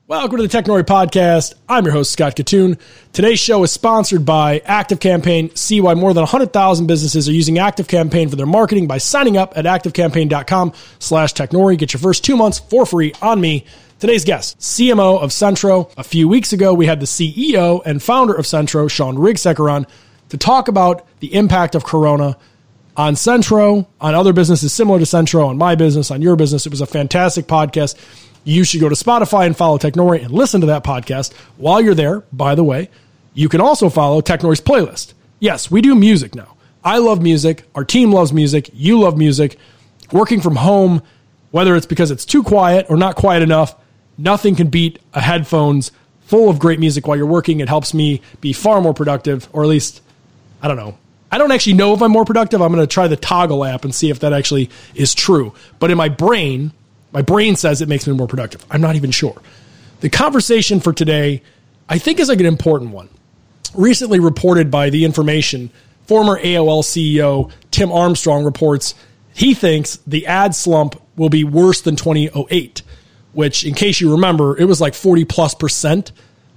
Welcome to the Technori Podcast. I'm your host, Scott Katoon. Today's show is sponsored by ActiveCampaign. See why more than 100,000 businesses are using ActiveCampaign for their marketing by signing up at activecampaign.com/Technori. Get your first 2 months for free on me. Today's guest, CMO of Centro. A few weeks ago, we had the CEO and founder of Centro, Sean Rigsecker, on to talk about the impact of Corona on Centro, on other businesses similar to Centro, on my business, on your business. It was a fantastic podcast. You should go to Spotify and follow Technori and listen to that podcast. While you're there, by the way, you can also follow Technori's playlist. Yes, we do music now. I love music. Our team loves music. You love music. Working from home, whether it's because it's too quiet or not quiet enough, nothing can beat a headphones full of great music while you're working. It helps me be far more productive, or at least, I don't know. I don't actually know if I'm more productive. I'm going to try the Toggle app and see if that actually is true. But in my brain says it makes me more productive. I'm not even sure. The conversation for today, I think, is like an important one. Recently reported by The Information, former AOL CEO Tim Armstrong reports he thinks the ad slump will be worse than 2008, which, in case you remember, it was like 40+%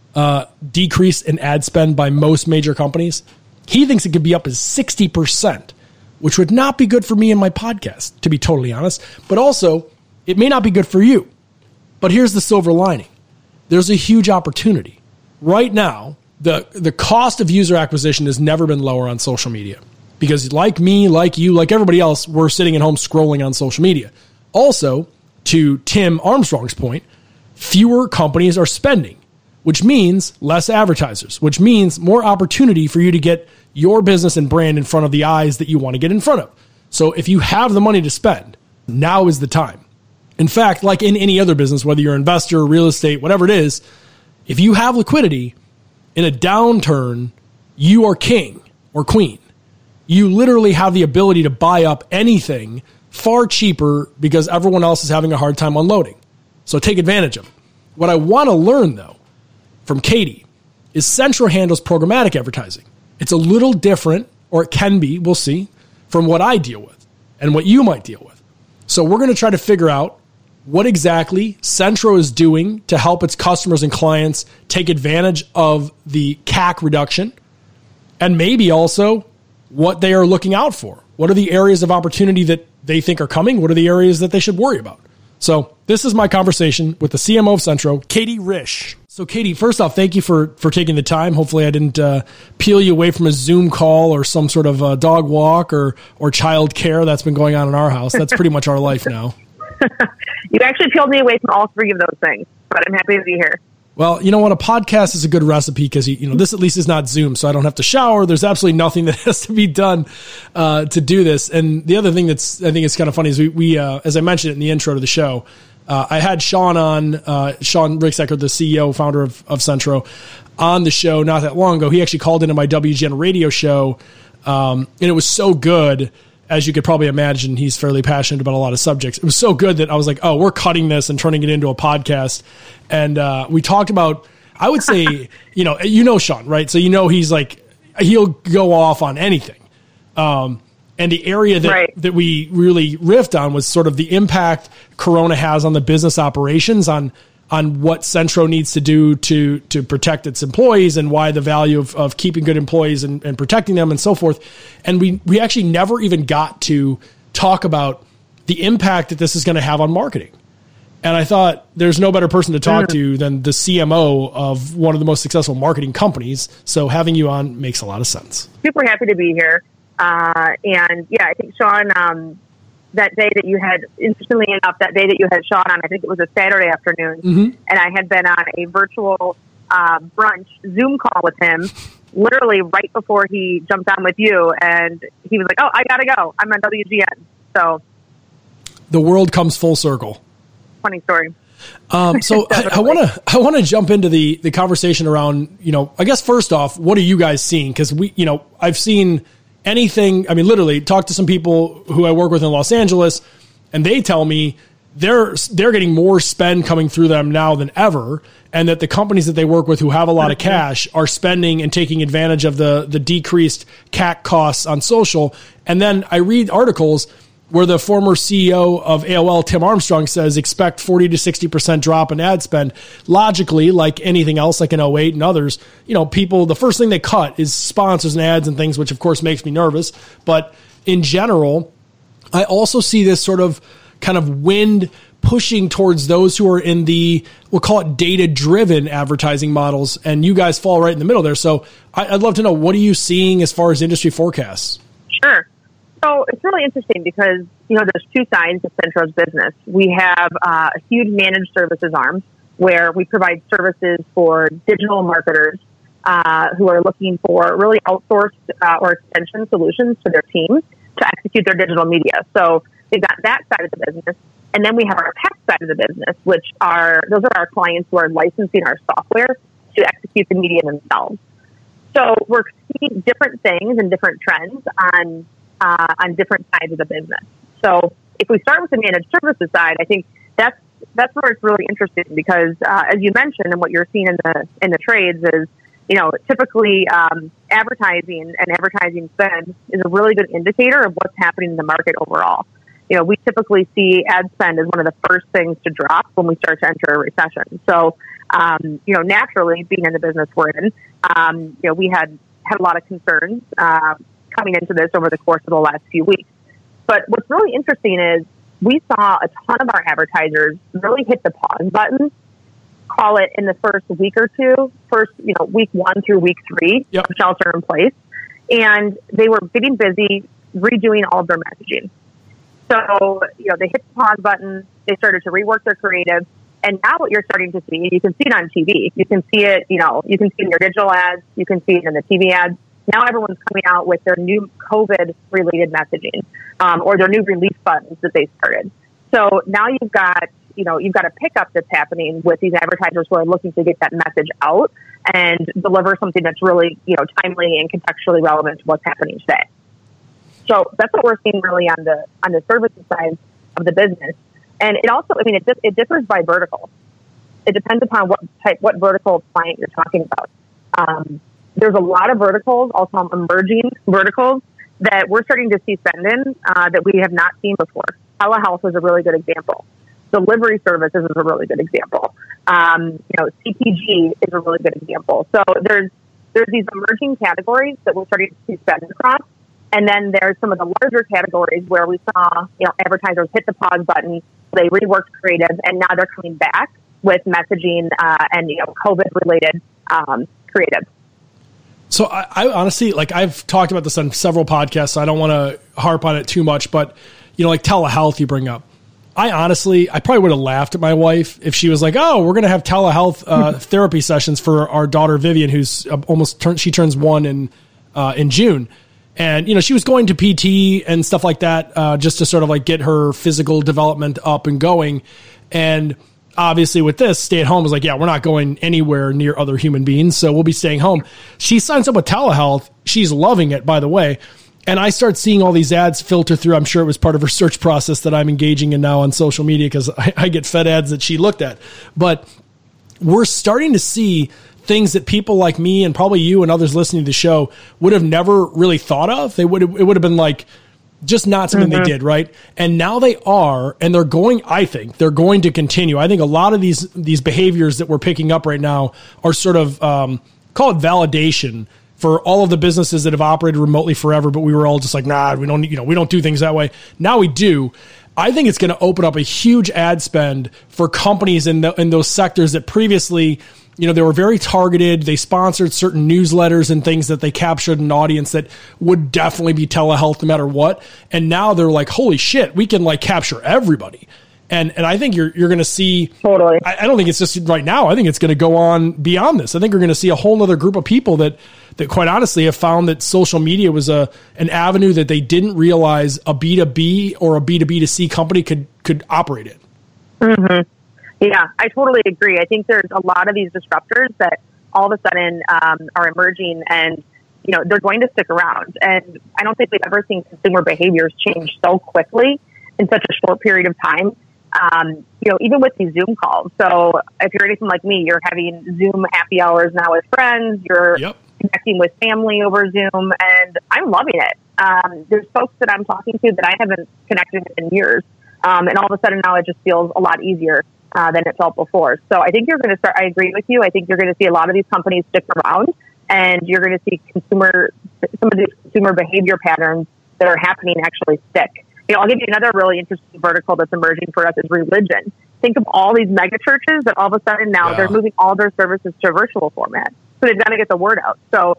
decrease in ad spend by most major companies. He thinks it could be up as 60%, which would not be good for me and my podcast, to be totally honest. But also, it may not be good for you. But here's the silver lining. There's a huge opportunity. Right now, the cost of user acquisition has never been lower on social media. Because like me, like you, like everybody else, we're sitting at home scrolling on social media. Also, to Tim Armstrong's point, fewer companies are spending, which means less advertisers, which means more opportunity for you to get your business and brand in front of the eyes that you want to get in front of. So if you have the money to spend, now is the time. In fact, like in any other business, whether you're an investor, real estate, whatever it is, if you have liquidity in a downturn, you are king or queen. You literally have the ability to buy up anything far cheaper because everyone else is having a hard time unloading. So take advantage of it. What I want to learn, though, from Katie is Centro handles programmatic advertising. It's a little different, or it can be, we'll see, from what I deal with and what you might deal with. So we're going to try to figure out what exactly Centro is doing to help its customers and clients take advantage of the CAC reduction, and maybe also what they are looking out for. What are the areas of opportunity that they think are coming? What are the areas that they should worry about? So this is my conversation with the CMO of Centro, Katie Risch. So Katie, first off, thank you for taking the time. Hopefully I didn't peel you away from a Zoom call or some sort of dog walk or child care that's been going on in our house. That's pretty much our life now. You actually peeled me away from all three of those things, but I'm happy to be here. Well, you know what? A podcast is a good recipe because, this at least is not Zoom, so I don't have to shower. There's absolutely nothing that has to be done to do this. And the other thing I think is kind of funny is we as I mentioned in the intro to the show, I had Sean on, Sean Rigsecker, the CEO, founder of Centro, on the show not that long ago. He actually called into my WGN radio show, and it was so good. As you could probably imagine, he's fairly passionate about a lot of subjects. It was so good that I was like, oh, we're cutting this and turning it into a podcast. And we talked about, I would say, Sean, right? So he's like, he'll go off on anything. And the area that we really riffed on was sort of the impact Corona has on the business operations, on what Centro needs to do to protect its employees and why the value of keeping good employees and protecting them and so forth. And we actually never even got to talk about the impact that this is going to have on marketing. And I thought there's no better person to talk to than the CMO of one of the most successful marketing companies. So having you on makes a lot of sense. Super happy to be here. And yeah, I think Sean, that day that you had, interestingly enough, that day that you had Sean on, I think it was a Saturday afternoon, and I had been on a virtual brunch Zoom call with him, literally right before he jumped on with you, and he was like, oh, I gotta go. I'm on WGN. So the world comes full circle. Funny story. So I want to jump into the conversation around, I guess first off, what are you guys seeing? Because I've seen anything. I mean, literally talk to some people who I work with in Los Angeles, and they tell me they're getting more spend coming through them now than ever, and that the companies that they work with who have a lot of cash are spending and taking advantage of the decreased CAC costs on social. And then I read articles where the former CEO of AOL, Tim Armstrong, says expect 40 to 60% drop in ad spend. Logically, like anything else, like in 08 and others, people, the first thing they cut is sponsors and ads and things, which of course makes me nervous. But in general, I also see this sort of kind of wind pushing towards those who are in the, we'll call it data-driven advertising models, and you guys fall right in the middle there. So I'd love to know, what are you seeing as far as industry forecasts? Sure. So it's really interesting because, there's two sides to Centro's business. We have a huge managed services arm where we provide services for digital marketers who are looking for really outsourced or extension solutions to their teams to execute their digital media. So we've got that side of the business. And then we have our tech side of the business, those are our clients who are licensing our software to execute the media themselves. So we're seeing different things and different trends on different sides of the business. So if we start with the managed services side, I think that's where it's really interesting because, as you mentioned, and what you're seeing in the trades is, typically advertising and advertising spend is a really good indicator of what's happening in the market overall. We typically see ad spend as one of the first things to drop when we start to enter a recession. So, naturally, being in the business we're in, we had a lot of concerns coming into this over the course of the last few weeks. But what's really interesting is we saw a ton of our advertisers really hit the pause button, call it in the first week or two, week 1 through week 3, yep, of shelter in place. And they were getting busy redoing all of their messaging. So, they hit the pause button, they started to rework their creative, and now what you're starting to see, you can see it on TV, you can see it, you can see it in your digital ads, you can see it in the TV ads. Now everyone's coming out with their new COVID-related messaging, or their new release buttons that they started. So now you've got a pickup that's happening with these advertisers who are looking to get that message out and deliver something that's really, timely and contextually relevant to what's happening today. So that's what we're seeing really on the services side of the business. And it also, it differs by vertical. It depends upon what vertical client you're talking about. There's a lot of verticals, also emerging verticals, that we're starting to see spend in that we have not seen before. Telehealth is a really good example. Delivery services is a really good example. CPG is a really good example. So there's these emerging categories that we're starting to see spend across. And then there's some of the larger categories where we saw, advertisers hit the pause button, they reworked creative, and now they're coming back with messaging and COVID-related creative. So I honestly, I've talked about this on several podcasts, so I don't want to harp on it too much, but, like telehealth you bring up. I probably would have laughed at my wife if she was like, oh, we're going to have telehealth therapy sessions for our daughter Vivian, who's she turns 1 in June. And, she was going to PT and stuff like that just to sort of get her physical development up and going. And obviously with this, stay at home was yeah, we're not going anywhere near other human beings, so we'll be staying home. She signs up with telehealth. She's loving it, by the way. And I start seeing all these ads filter through. I'm sure it was part of her search process that I'm engaging in now on social media because I get fed ads that she looked at. But we're starting to see things that people like me and probably you and others listening to the show would have never really thought of. It would have been just not something they did, right? And now they are, and they're going to continue. I think a lot of these behaviors that we're picking up right now are sort of, call it validation for all of the businesses that have operated remotely forever, but we were all just nah, we don't do things that way. Now we do. I think it's going to open up a huge ad spend for companies in those sectors that previously, they were very targeted. They sponsored certain newsletters and things that they captured an audience that would definitely be telehealth no matter what. And now they're holy shit, we can capture everybody. And I think you're going to see, totally. I don't think it's just right now. I think it's going to go on beyond this. I think you're going to see a whole other group of people that quite honestly have found that social media was an avenue that they didn't realize a B2B or a B2B2C company could operate in. Mm-hmm. Yeah, I totally agree. I think there's a lot of these disruptors that all of a sudden are emerging and, they're going to stick around. And I don't think we've ever seen consumer behaviors change so quickly in such a short period of time. Even with these Zoom calls. So if you're anything like me, you're having Zoom happy hours now with friends, you're connecting with family over Zoom, and I'm loving it. There's folks that I'm talking to that I haven't connected with in years. And all of a sudden now it just feels a lot easier than it felt before. So I think you're going to start, I agree with you. I think you're going to see a lot of these companies stick around, and you're going to see some of these consumer behavior patterns that are happening actually stick. I'll give you another really interesting vertical that's emerging for us is religion. Think of all these mega churches that all of a sudden now they're moving all their services to a virtual format. So they've got to get the word out. So,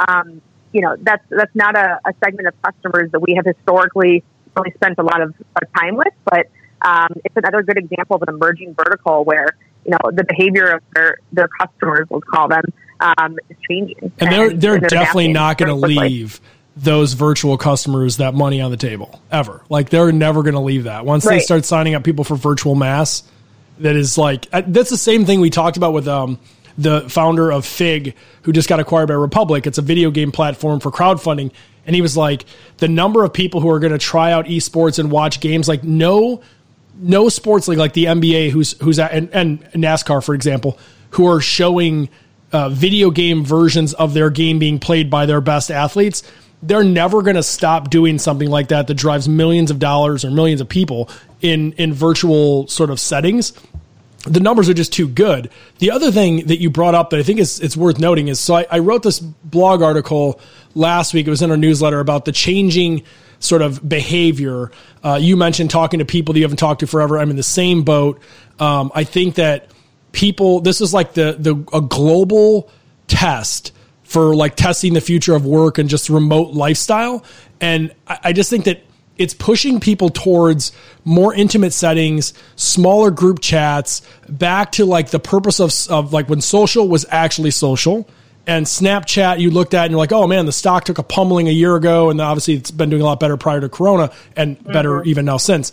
that's not a segment of customers that we have historically really spent a lot of time with, but it's another good example of an emerging vertical where, the behavior of their customers, let's call them, is changing. And they're definitely not going to leave those virtual customers that money on the table ever. Like, they're never going to leave that. Once they start signing up people for virtual mass, that is like, that's the same thing we talked about with the founder of Fig, who just got acquired by Republic. It's a video game platform for crowdfunding. And he was like, the number of people who are going to try out esports and watch games, like no sports league, like the NBA, who's at, and NASCAR, for example, who are showing video game versions of their game being played by their best athletes. They're never going to stop doing something like that drives millions of dollars or millions of people in virtual sort of settings. The numbers are just too good. The other thing that you brought up that I think it's worth noting is, so I wrote this blog article last week. It was in our newsletter about the changing sort of behavior. You mentioned talking to people that you haven't talked to forever. I'm in the same boat. I think that people, this is like a global test for like testing the future of work and just remote lifestyle. And I just think that it's pushing people towards more intimate settings, smaller group chats, back to like the purpose of like when social was actually social. And Snapchat, you looked at and you're like, oh man, the stock took a pummeling a year ago, and obviously it's been doing a lot better prior to Corona and better even now since.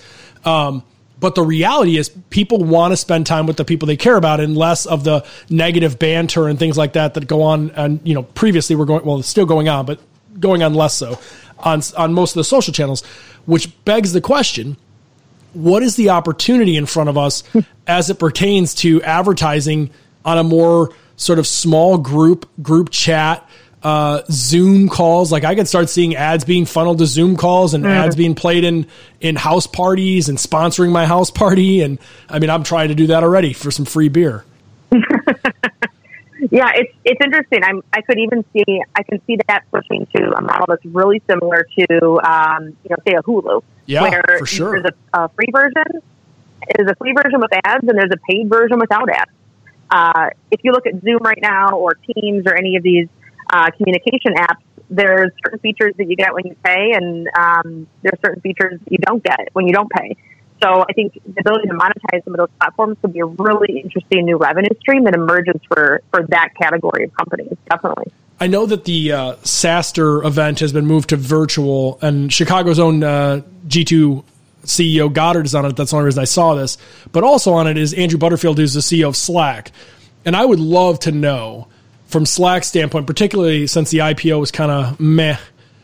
But the reality is people want to spend time with the people they care about and less of the negative banter and things like that go on. And, previously it's still going on, but going on less so on most of the social channels, which begs the question, what is the opportunity in front of us as it pertains to advertising on a more sort of small group chat, Zoom calls? Like, I could start seeing ads being funneled to Zoom calls and ads being played in house parties and sponsoring my house party. And I mean, I'm trying to do that already for some free beer. Yeah, it's interesting. I can see that pushing to a model that's really similar to, say a Hulu. Yeah, where for sure. There's a free version. There's a free version with ads, and there's a paid version without ads. If you look at Zoom right now, or Teams, or any of these communication apps, there's certain features that you get when you pay, and there's certain features that you don't get when you don't pay. So I think the ability to monetize some of those platforms could be a really interesting new revenue stream that emerges for that category of companies, definitely. I know that the SaaStr event has been moved to virtual, and Chicago's own G2 CEO Goddard is on it. That's the only reason I saw this. But also on it is Andrew Butterfield, who's the CEO of Slack. And I would love to know, from Slack's standpoint, particularly since the IPO was kind of meh,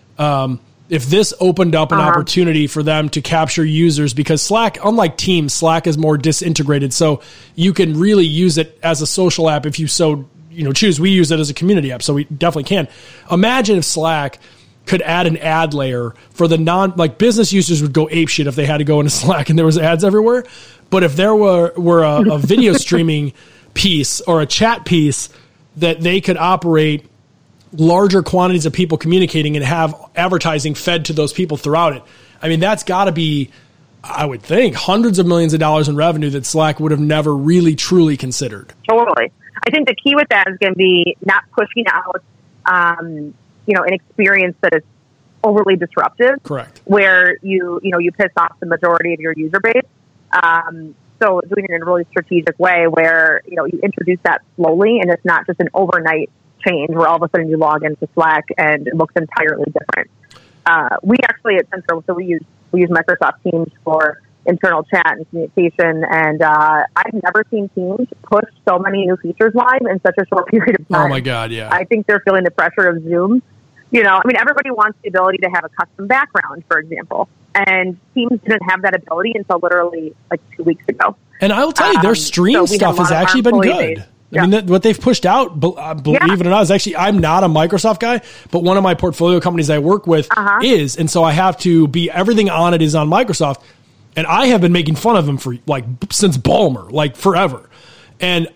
if this opened up an opportunity for them to capture users, because Slack, unlike Teams, Slack is more disintegrated. So you can really use it as a social app if you so choose. We use it as a community app, so we definitely can. Imagine if Slack could add an ad layer for the business users would go apeshit if they had to go into Slack and there was ads everywhere. But if there were a video streaming piece or a chat piece that they could operate larger quantities of people communicating and have advertising fed to those people throughout it. I mean, that's got to be, I would think, hundreds of millions of dollars in revenue that Slack would have never really, truly considered. Totally. I think the key with that is going to be not pushing out, an experience that is overly disruptive. Correct. Where you piss off the majority of your user base. So doing it in a really strategic way where, you introduce that slowly, and it's not just an overnight change where all of a sudden you log into Slack and it looks entirely different. We actually at Centro, so we use Microsoft Teams for internal chat and communication, and I've never seen Teams push so many new features live in such a short period of time. Oh my God, yeah. I think they're feeling the pressure of Zoom. Everybody wants the ability to have a custom background, for example, and Teams didn't have that ability until literally like 2 weeks ago. And I will tell you, their stream stuff has actually been good. I mean, what they've pushed out, believe it or not, is actually, I'm not a Microsoft guy, but one of my portfolio companies I work with is, and so I have to be, everything on it is on Microsoft. And I have been making fun of them for since Ballmer, forever. And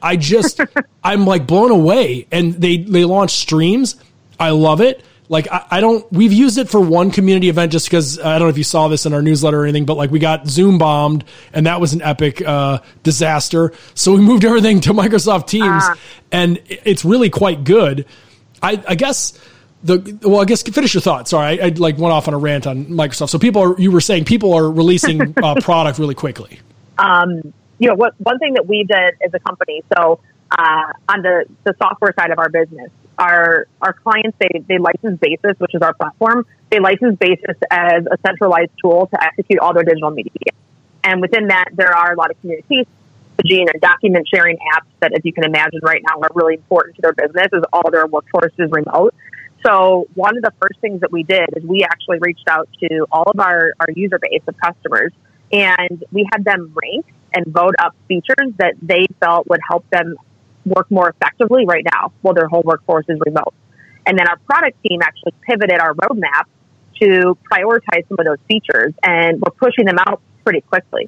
I'm blown away. And they launch streams. I love it. We've used it for one community event just because, I don't know if you saw this in our newsletter or anything, but we got Zoom bombed and that was an epic disaster. So we moved everything to Microsoft Teams and it's really quite good. I guess finish your thought. Sorry, I went off on a rant on Microsoft. So you were saying people are releasing product really quickly. One thing that we did as a company, so on the software side of our business, our clients, they license Basis, which is our platform. They license Basis as a centralized tool to execute all their digital media. And within that, there are a lot of communication and document sharing apps that, as you can imagine right now, are really important to their business, as all their workforce is remote. So one of the first things that we did is we actually reached out to all of our user base of customers, and we had them rank and vote up features that they felt would help them work more effectively right now while their whole workforce is remote. And then our product team actually pivoted our roadmap to prioritize some of those features, and we're pushing them out pretty quickly.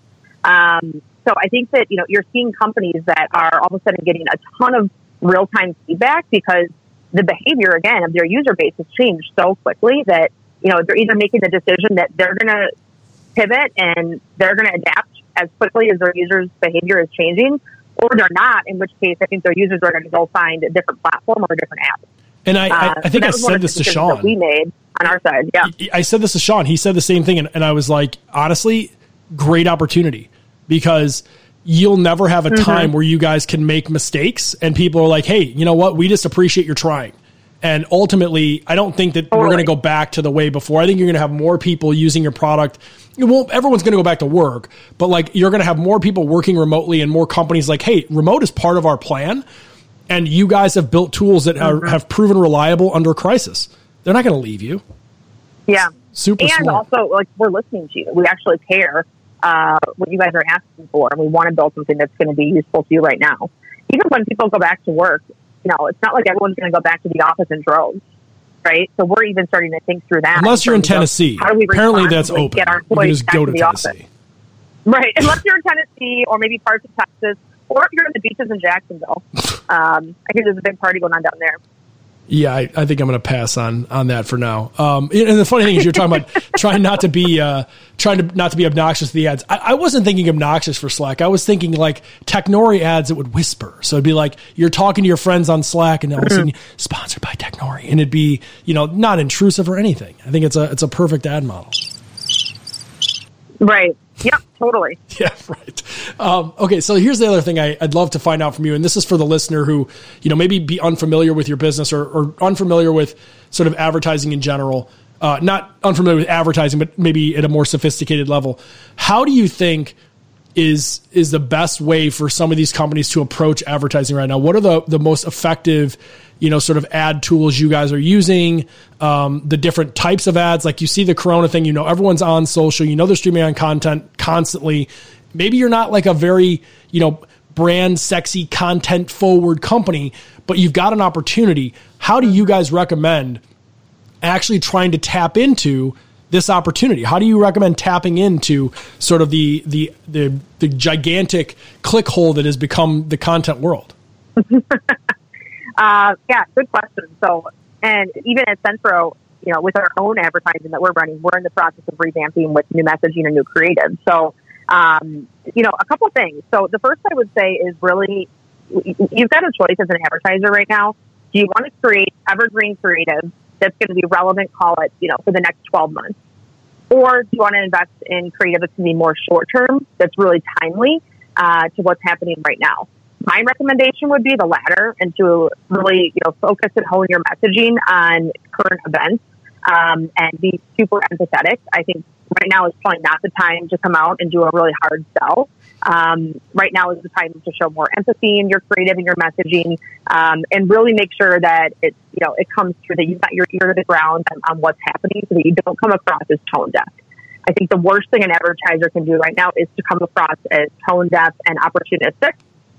So I think that, you're seeing companies that are all of a sudden getting a ton of real-time feedback because the behavior, again, of their user base has changed so quickly that, they're either making the decision that they're going to pivot and they're going to adapt as quickly as their users' behavior is changing, or they're not, in which case I think their users are going to go find a different platform or a different app. And I think I said this to Sean. We made on our side, yeah. I said this to Sean. He said the same thing, and I was like, honestly, great opportunity, because you'll never have a time where you guys can make mistakes and people are like, hey, you know what? We just appreciate your trying. And ultimately, I don't think that we're going to go back to the way before. I think you're going to have more people using your product. Well, everyone's going to go back to work, but you're going to have more people working remotely and more companies hey, remote is part of our plan. And you guys have built tools that have proven reliable under crisis. They're not going to leave you. Yeah. Super smart. And also, we're listening to you. We actually care what you guys are asking for, and we want to build something that's going to be useful to you right now. Even when people go back to work, it's not like everyone's going to go back to the office in droves, right? So we're even starting to think through that. Unless you're in Tennessee. Apparently that's open. Get our employees back to the office. Right. Unless you're in Tennessee or maybe parts of Texas, or if you're in the beaches in Jacksonville. I think there's a big party going on down there. Yeah, I think I'm going to pass on that for now. And the funny thing is, you're talking about trying not to be obnoxious to the ads. I wasn't thinking obnoxious for Slack. I was thinking Technori ads that would whisper. So it'd be you're talking to your friends on Slack, and all of a sudden, sponsored by Technori, and it'd be not intrusive or anything. I think it's a perfect ad model. Right. Yep, totally. Yeah, right. Okay, so here's the other thing I'd love to find out from you, and this is for the listener who, maybe be unfamiliar with your business or unfamiliar with sort of advertising in general. Not unfamiliar with advertising, but maybe at a more sophisticated level. How do you think is the best way for some of these companies to approach advertising right now? What are the most effective, sort of ad tools you guys are using, the different types of ads? You see the Corona thing, everyone's on social, they're streaming on content constantly. Maybe you're not a very, brand sexy, content forward company, but you've got an opportunity. How do you guys recommend actually trying to tap into this opportunity? How do you recommend tapping into sort of the gigantic click hole that has become the content world? Yeah, good question. So, and even at Centro, with our own advertising that we're running, we're in the process of revamping with new messaging and new creative. So, a couple of things. So the first I would say is really, you've got a choice as an advertiser right now. Do you want to create evergreen creative that's going to be relevant, call it, for the next 12 months? Or do you want to invest in creative that's going to be more short-term, that's really timely to what's happening right now? My recommendation would be the latter, and to really, focus and hone your messaging on current events and be super empathetic. I think right now is probably not the time to come out and do a really hard sell. Right now is the time to show more empathy in your creative and your messaging, and really make sure that it comes through, that you've got your ear to the ground on what's happening, so that you don't come across as tone deaf. I think the worst thing an advertiser can do right now is to come across as tone deaf and opportunistic.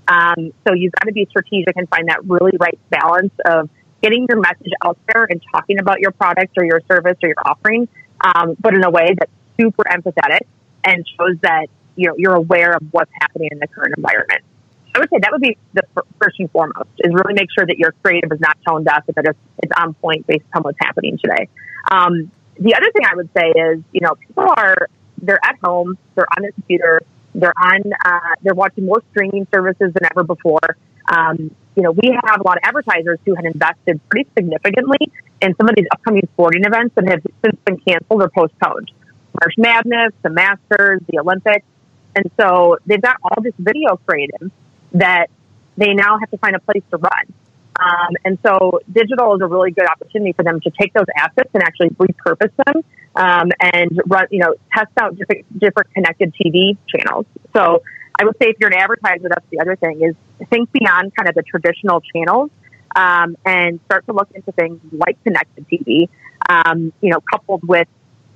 So you've got to be strategic and find that really right balance of getting your message out there and talking about your product or your service or your offering, but in a way that's super empathetic and shows that you're aware of what's happening in the current environment. I would say that would be the first and foremost, is really make sure that your creative is not tone deaf, that it's on point based on what's happening today. The other thing I would say is, people they're at home, they're on their computer, they're watching more streaming services than ever before. We have a lot of advertisers who had invested pretty significantly in some of these upcoming sporting events that have since been canceled or postponed. March Madness, the Masters, the Olympics. And so they've got all this video creative that they now have to find a place to run. And so digital is a really good opportunity for them to take those assets and actually repurpose them and run, test out different connected TV channels. So I would say if you're an advertiser, that's the other thing, is think beyond kind of the traditional channels and start to look into things like connected TV, coupled with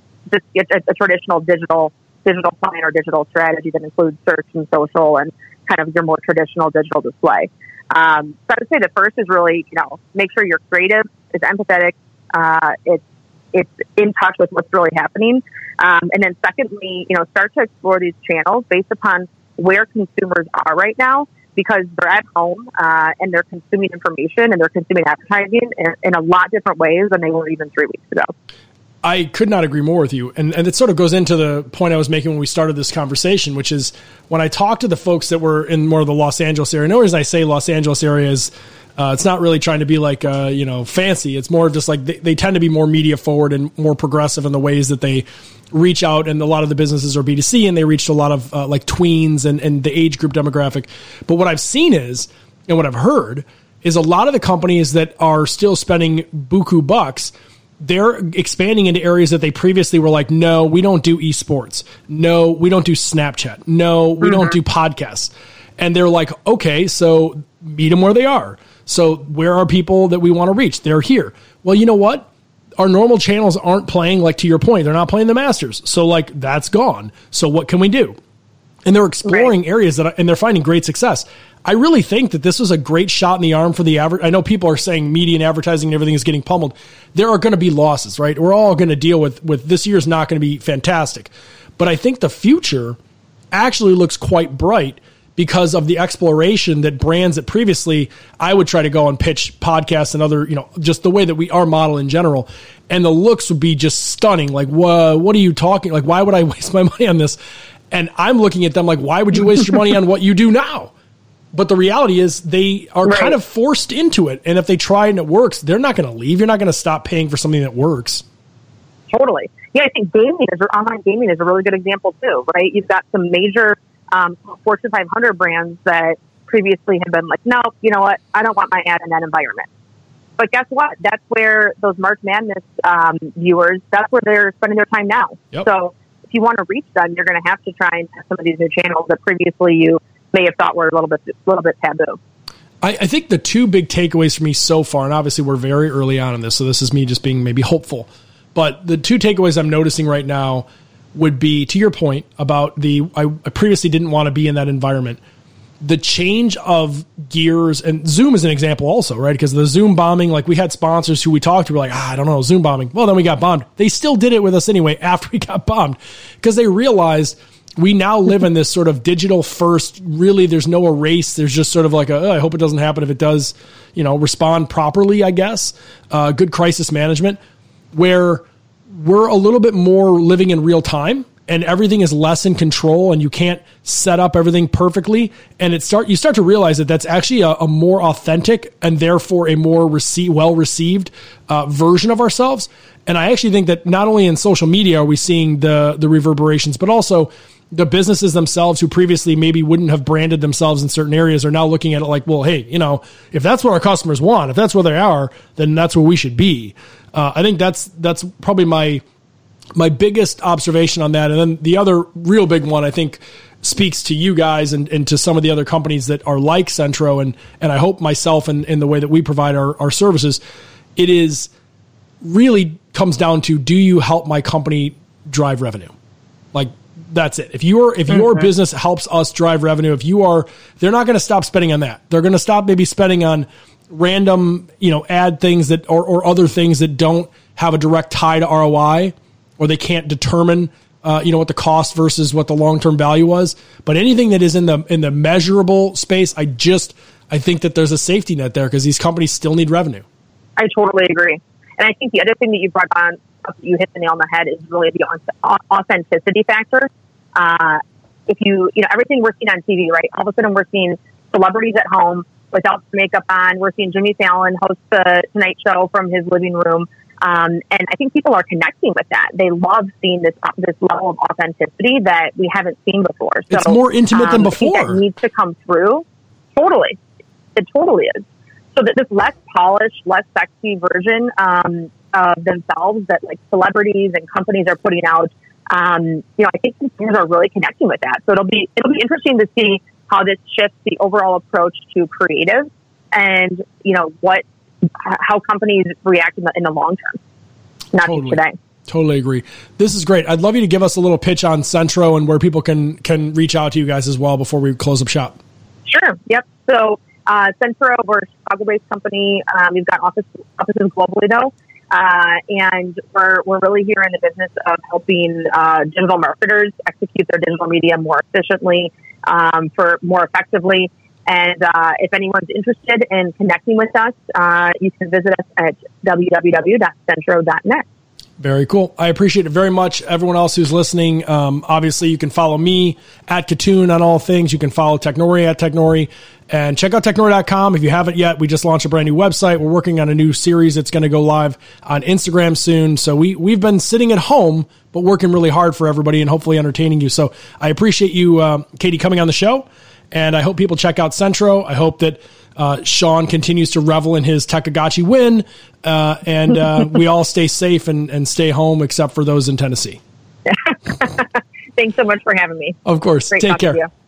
a traditional digital plan or digital strategy that includes search and social and kind of your more traditional digital display. So I would say the first is really, make sure you're creative, it's empathetic, it's in touch with what's really happening. And then secondly, start to explore these channels based upon where consumers are right now, because they're at home and they're consuming information and they're consuming advertising in a lot different ways than they were even 3 weeks ago. I could not agree more with you. And it sort of goes into the point I was making when we started this conversation, which is when I talked to the folks that were in more of the Los Angeles area. No reason I say Los Angeles area is it's not really trying to be like, fancy. It's more just like they tend to be more media forward and more progressive in the ways that they reach out. And a lot of the businesses are B2C and they reached a lot of like tweens and the age group demographic. But what I've seen is, and what I've heard is a lot of the companies that are still spending buku bucks, they're expanding into areas that they previously were like, no, we don't do esports. No, we don't do Snapchat. No, we don't do podcasts. And they're like, okay, so meet them where they are. So where are people that we want to reach? They're here. Well, you know what? Our normal channels aren't playing, like to your point, they're not playing the Masters. So like that's gone. So what can we do? And they're exploring areas and they're finding great success. I really think that this was a great shot in the arm for the average. I know people are saying media and advertising and everything is getting pummeled. There are going to be losses, right? We're all going to deal with this year's not going to be fantastic. But I think the future actually looks quite bright because of the exploration that brands that previously I would try to go and pitch podcasts and other, just the way that we are model in general. And the looks would be just stunning. Like, what are you talking? Like, why would I waste my money on this? And I'm looking at them like, why would you waste your money on what you do now? But the reality is they are kind of forced into it. And if they try and it works, they're not going to leave. You're not going to stop paying for something that works. Totally. Yeah, I think online gaming is a really good example too, right? You've got some major Fortune 500 brands that previously had been like, no, you know what? I don't want my ad in that environment. But guess what? That's where those March Madness viewers, that's where they're spending their time now. Yep. So if you want to reach them, you're going to have to try and test some of these new channels that previously you may have thought were a little bit taboo. I think the two big takeaways for me so far, and obviously we're very early on in this, so this is me just being maybe hopeful, but the two takeaways I'm noticing right now would be, to your point about I previously didn't want to be in that environment, the change of gears, and Zoom is an example also, right? Because the Zoom bombing, like we had sponsors who we talked to were like, I don't know, Zoom bombing. Well, then we got bombed. They still did it with us anyway after we got bombed because they realized we now live in this sort of digital first, really there's no erase. There's just sort of like I hope it doesn't happen. If it does, respond properly, I guess. Good crisis management where we're a little bit more living in real time and everything is less in control and you can't set up everything perfectly. And you start to realize that that's actually a more authentic and therefore a more well-received version of ourselves. And I actually think that not only in social media are we seeing the reverberations, but also the businesses themselves who previously maybe wouldn't have branded themselves in certain areas are now looking at it like, well, hey, if that's what our customers want, if that's where they are, then that's where we should be. I think that's probably my biggest observation on that. And then the other real big one, I think, speaks to you guys and to some of the other companies that are like Centro, and I hope myself and in the way that we provide our services, it is really comes down to, do you help my company drive revenue? Like, That's it. If your business helps us drive revenue, they're not going to stop spending on that. They're going to stop maybe spending on random, ad things that, or other things that don't have a direct tie to ROI, or they can't determine, what the cost versus what the long-term value was. But anything that is in the measurable space, I think that there's a safety net there because these companies still need revenue. I totally agree. And I think the other thing that you brought on, you hit the nail on the head, is really the authenticity factor. If everything we're seeing on TV, right? All of a sudden we're seeing celebrities at home without makeup on. We're seeing Jimmy Fallon host the Tonight Show from his living room. And I think people are connecting with that. They love seeing this level of authenticity that we haven't seen before. So, it's more intimate than before. I think that needs to come through. Totally. It totally is. So that this less polished, less sexy version of themselves that like celebrities and companies are putting out, I think consumers are really connecting with that. So it'll be interesting to see how this shifts the overall approach to creative and, how companies react in the long term, not just today. Totally agree. This is great. I'd love you to give us a little pitch on Centro and where people can reach out to you guys as well before we close up shop. Sure. Yep. So Centro, we're a Chicago-based company. We've got offices globally though. And we're really here in the business of helping digital marketers execute their digital media more efficiently, more effectively. And if anyone's interested in connecting with us, you can visit us at www.centro.net. Very cool. I appreciate it very much. Everyone else who's listening, obviously you can follow me at Katoon on all things. You can follow Technori at Technori. And check out Technori.com if you haven't yet. We just launched a brand new website. We're working on a new series that's going to go live on Instagram soon. So we've been sitting at home, but working really hard for everybody and hopefully entertaining you. So I appreciate you, Katie, coming on the show. And I hope people check out Centro. I hope that Sean continues to revel in his Takagachi win. And we all stay safe and stay home, except for those in Tennessee. Thanks so much for having me. Of course. Great Take care.